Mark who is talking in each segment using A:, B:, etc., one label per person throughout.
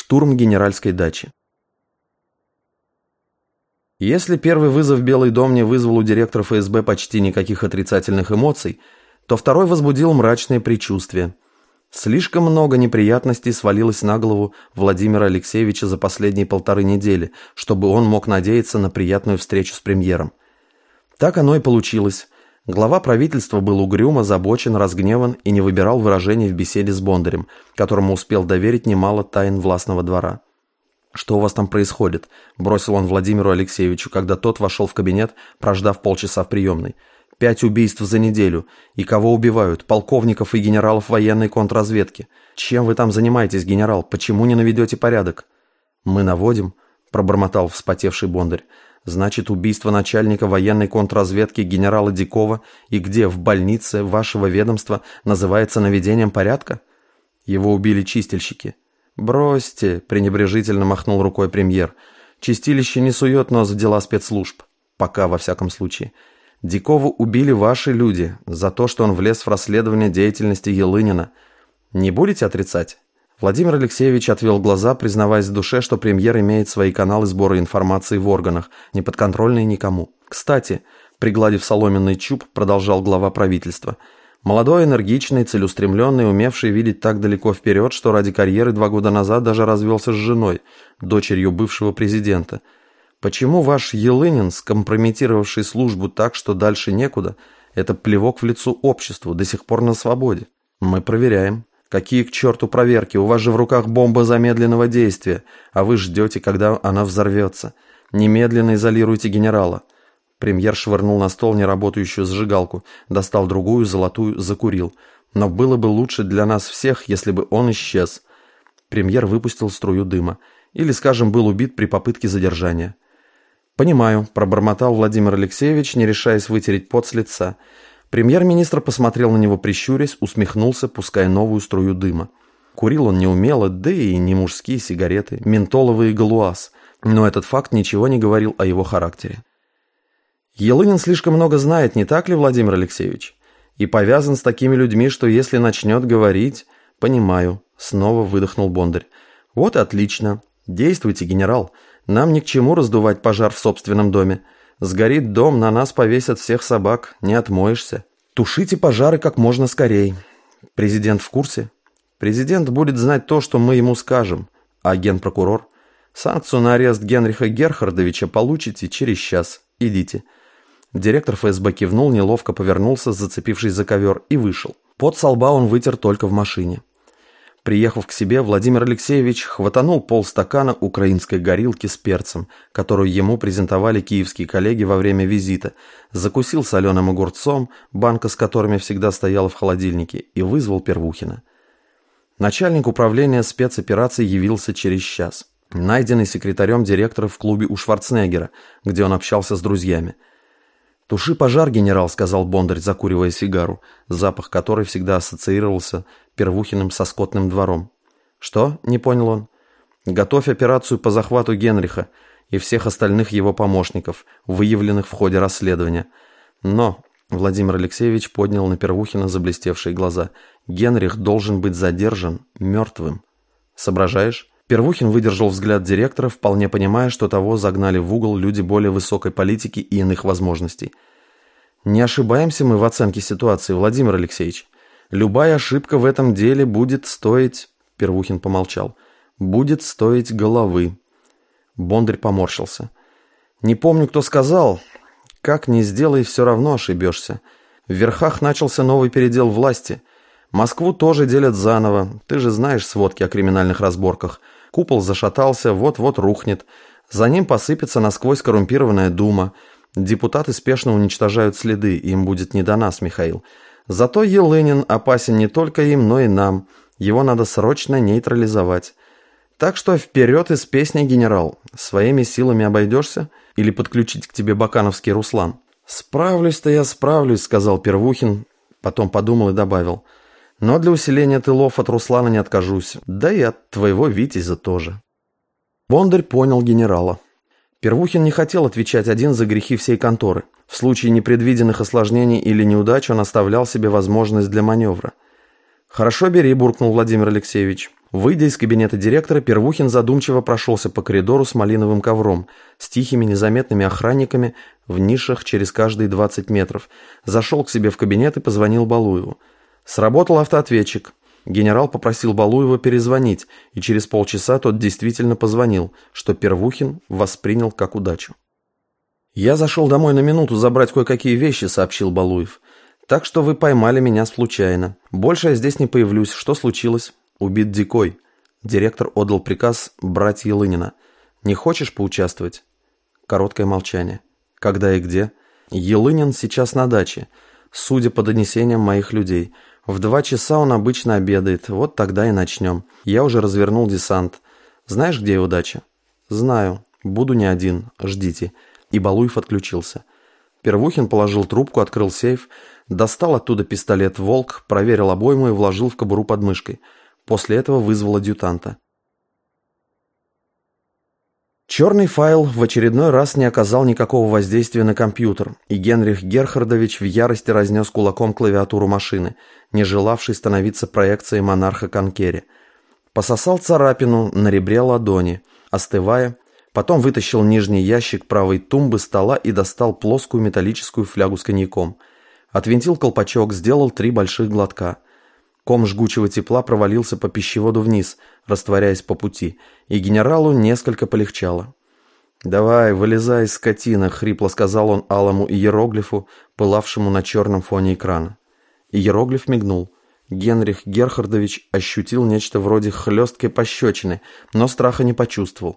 A: Штурм генеральской дачи. Если первый вызов в Белый дом не вызвал у директора ФСБ почти никаких отрицательных эмоций, то второй возбудил мрачные предчувствия. Слишком много неприятностей свалилось на голову Владимира Алексеевича за последние 1,5 недели, чтобы он мог надеяться на приятную встречу с премьером. Так оно и получилось. Глава правительства был угрюм, озабочен, разгневан и не выбирал выражений в беседе с Бондарем, которому успел доверить немало тайн властного двора. «Что у вас там происходит?» – бросил он Владимиру Алексеевичу, когда тот вошел в кабинет, прождав полчаса в приемной. 5 убийств за неделю. И кого убивают? Полковников и генералов военной контрразведки. Чем вы там занимаетесь, генерал? Почему не наведете порядок? Мы наводим, пробормотал вспотевший Бондарь. Значит, убийство начальника военной контрразведки генерала Дикова и где, в больнице вашего ведомства, называется наведением порядка? Его убили чистильщики. Бросьте, пренебрежительно махнул рукой премьер. Чистилище не сует нос в дела спецслужб. Пока, во всяком случае. Дикова убили ваши люди за то, что он влез в расследование деятельности Елынина. Не будете отрицать? Владимир Алексеевич отвел глаза, признаваясь в душе, что премьер имеет свои каналы сбора информации в органах, не подконтрольные никому. Кстати, пригладив соломенный чуб, продолжал глава правительства. Молодой, энергичный, целеустремленный, умевший видеть так далеко вперед, что ради карьеры 2 года назад даже развелся с женой, дочерью бывшего президента. Почему ваш Елынин, скомпрометировавший службу так, что дальше некуда, это плевок в лицо обществу, до сих пор на свободе? Мы проверяем. Какие к черту проверки? У вас же в руках бомба замедленного действия, а вы ждете, когда она взорвется. Немедленно изолируйте генерала. Премьер швырнул на стол неработающую зажигалку, достал другую, золотую, закурил. Но было бы лучше для нас всех, если бы он исчез. Премьер выпустил струю дыма. Или, скажем, был убит при попытке задержания. «Понимаю», – пробормотал Владимир Алексеевич, не решаясь вытереть пот с лица. Премьер-министр посмотрел на него, прищурясь, усмехнулся, пуская новую струю дыма. Курил он неумело, да и не мужские сигареты, ментоловый галуаз. Но этот факт ничего не говорил о его характере. Елынин слишком много знает, не так ли, Владимир Алексеевич? И повязан с такими людьми, что если начнет говорить... «Понимаю», – снова выдохнул Бондарь. «Вот и отлично. Действуйте, генерал. Нам ни к чему раздувать пожар в собственном доме. Сгорит дом, на нас повесят всех собак, не отмоешься. Тушите пожары как можно скорей. Президент в курсе? Президент будет знать то, что мы ему скажем. А генпрокурор? Санкцию на арест Генриха Герхардовича получите через час. Идите». Директор ФСБ кивнул, неловко повернулся, зацепившись за ковер, и вышел. Пот со лба он вытер только в машине. Приехав к себе, Владимир Алексеевич хватанул полстакана украинской горилки с перцем, которую ему презентовали киевские коллеги во время визита, закусил соленым огурцом, банка с которыми всегда стояла в холодильнике, и вызвал Первухина. Начальник управления спецопераций явился через час, найденный секретарем директора в клубе у Шварценеггера, где он общался с друзьями. «Туши пожар, генерал», — сказал Бондарь, закуривая сигару, запах которой всегда ассоциировался Первухиным со скотным двором. «Что?» — не понял он. «Готовь операцию по захвату Генриха и всех остальных его помощников, выявленных в ходе расследования. Но...» — Владимир Алексеевич поднял на Первухина заблестевшие глаза. «Генрих должен быть задержан мертвым. Соображаешь?» Первухин выдержал взгляд директора, вполне понимая, что того загнали в угол люди более высокой политики и иных возможностей. «Не ошибаемся мы в оценке ситуации, Владимир Алексеевич. Любая ошибка в этом деле будет стоить...» Первухин помолчал. «Будет стоить головы». Бондарь поморщился. «Не помню, кто сказал. Как ни сделай, все равно ошибешься. В верхах начался новый передел власти. Москву тоже делят заново. Ты же знаешь сводки о криминальных разборках. Купол зашатался, вот-вот рухнет. За ним посыпется насквозь коррумпированная дума. Депутаты спешно уничтожают следы, им будет не до нас, Михаил. Зато Елынин опасен не только им, но и нам. Его надо срочно нейтрализовать. Так что вперед из песни, генерал. Своими силами обойдешься? Или подключить к тебе бакановский Руслан?» «Справлюсь-то я справлюсь», — сказал Первухин, потом подумал и добавил. «Но для усиления тылов от Руслана не откажусь, да и от твоего Витязя тоже». Бондарь понял генерала. Первухин не хотел отвечать один за грехи всей конторы. В случае непредвиденных осложнений или неудач он оставлял себе возможность для маневра. «Хорошо, бери», – буркнул Владимир Алексеевич. Выйдя из кабинета директора, Первухин задумчиво прошелся по коридору с малиновым ковром, с тихими незаметными охранниками в нишах через каждые 20 метров, зашел к себе в кабинет и позвонил Балуеву. Сработал автоответчик. Генерал попросил Балуева перезвонить, и через полчаса тот действительно позвонил, что Первухин воспринял как удачу. «Я зашел домой на минуту забрать кое-какие вещи», — сообщил Балуев. «Так что вы поймали меня случайно. Больше я здесь не появлюсь. Что случилось?» «Убит Дикой». Директор отдал приказ брать Елынина. «Не хочешь поучаствовать?» Короткое молчание. «Когда и где?» «Елынин сейчас на даче. Судя по донесениям моих людей. В 2 часа он обычно обедает. Вот тогда и начнем. Я уже развернул десант. Знаешь, где его дача?» «Знаю. Буду не один. Ждите». И Балуев отключился. Первухин положил трубку, открыл сейф, достал оттуда пистолет «Волк», проверил обойму и вложил в кобуру под мышкой. После этого вызвал адъютанта. Черный файл в очередной раз не оказал никакого воздействия на компьютер, и Генрих Герхардович в ярости разнес кулаком клавиатуру машины, не желавшей становиться проекцией монарха Конкери. Пососал царапину на ребре ладони, остывая, потом вытащил нижний ящик правой тумбы стола и достал плоскую металлическую флягу с коньяком. Отвинтил колпачок, сделал 3 больших глотка. Ком жгучего тепла провалился по пищеводу вниз, растворяясь по пути, и генералу несколько полегчало. «Давай, вылезай, скотина», — хрипло сказал он алому иероглифу, пылавшему на черном фоне экрана. Иероглиф мигнул. Генрих Герхардович ощутил нечто вроде хлесткой пощечины, но страха не почувствовал.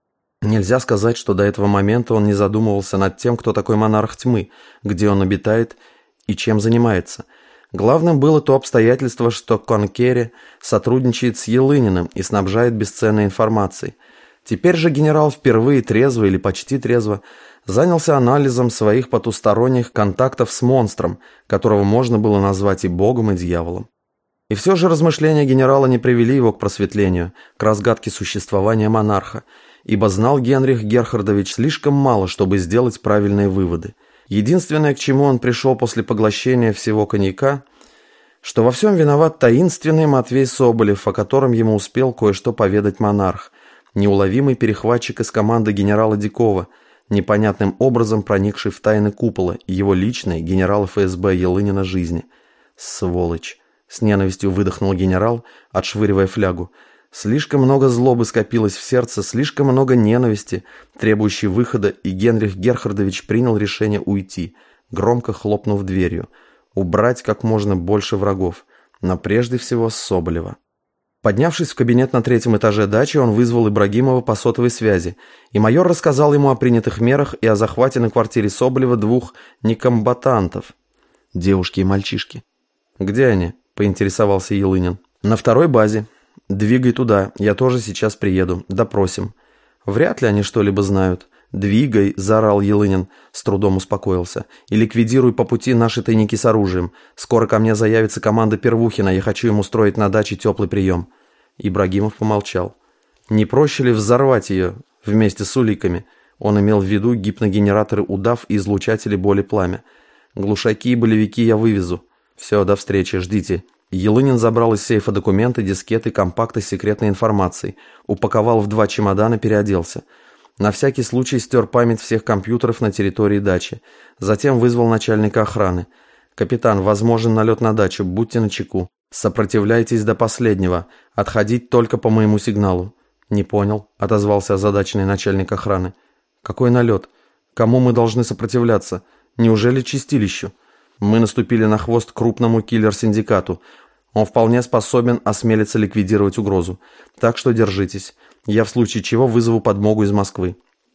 A: Нельзя сказать, что до этого момента он не задумывался над тем, кто такой монарх тьмы, где он обитает и чем занимается. Главным было то обстоятельство, что Конкери сотрудничает с Елыниным и снабжает бесценной информацией. Теперь же генерал впервые трезво или почти трезво занялся анализом своих потусторонних контактов с монстром, которого можно было назвать и богом, и дьяволом. И все же размышления генерала не привели его к просветлению, к разгадке существования монарха, ибо знал Генрих Герхардович слишком мало, чтобы сделать правильные выводы. Единственное, к чему он пришел после поглощения всего коньяка, что во всем виноват таинственный Матвей Соболев, о котором ему успел кое-что поведать монарх, неуловимый перехватчик из команды генерала Дикова, непонятным образом проникший в тайны купола и его личной, генерала ФСБ Елынина, жизни. «Сволочь!» — с ненавистью выдохнул генерал, отшвыривая флягу. Слишком много злобы скопилось в сердце, слишком много ненависти, требующей выхода, и Генрих Герхардович принял решение уйти, громко хлопнув дверью, убрать как можно больше врагов, но прежде всего Соболева. Поднявшись в кабинет на 3-м этаже дачи, он вызвал Ибрагимова по сотовой связи, и майор рассказал ему о принятых мерах и о захвате на квартире Соболева 2 некомбатантов, девушки и мальчишки. «Где они?» – поинтересовался Елынин. «На 2-й базе. Двигай туда, я тоже сейчас приеду, допросим». «Вряд ли они что-либо знают». «Двигай», – заорал Елынин, с трудом успокоился, «и ликвидируй по пути наши тайники с оружием. Скоро ко мне заявится команда Первухина, я хочу им устроить на даче теплый прием». Ибрагимов помолчал. «Не проще ли взорвать ее вместе с уликами?» Он имел в виду гипногенераторы удав и излучатели боли пламя. «Глушаки и болевики я вывезу. Все, до встречи, ждите». Елынин забрал из сейфа документы, дискеты, компакты с секретной информацией, упаковал в 2 чемодана, переоделся. На всякий случай стер память всех компьютеров на территории дачи. Затем вызвал начальника охраны. «Капитан, возможен налет на дачу, будьте начеку. Сопротивляйтесь до последнего. Отходить только по моему сигналу». «Не понял», — отозвался озадаченный начальник охраны. «Какой налет? Кому мы должны сопротивляться? Неужели чистилищу? Мы наступили на хвост крупному киллер-синдикату. Он вполне способен осмелиться ликвидировать угрозу. Так что держитесь. Я в случае чего вызову подмогу из Москвы».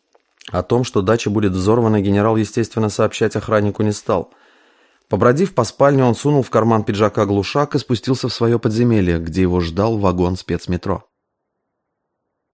A: О том, что дача будет взорвана, генерал, естественно, сообщать охраннику не стал. Побродив по спальне, он сунул в карман пиджака глушак и спустился в свое подземелье, где его ждал вагон спецметро.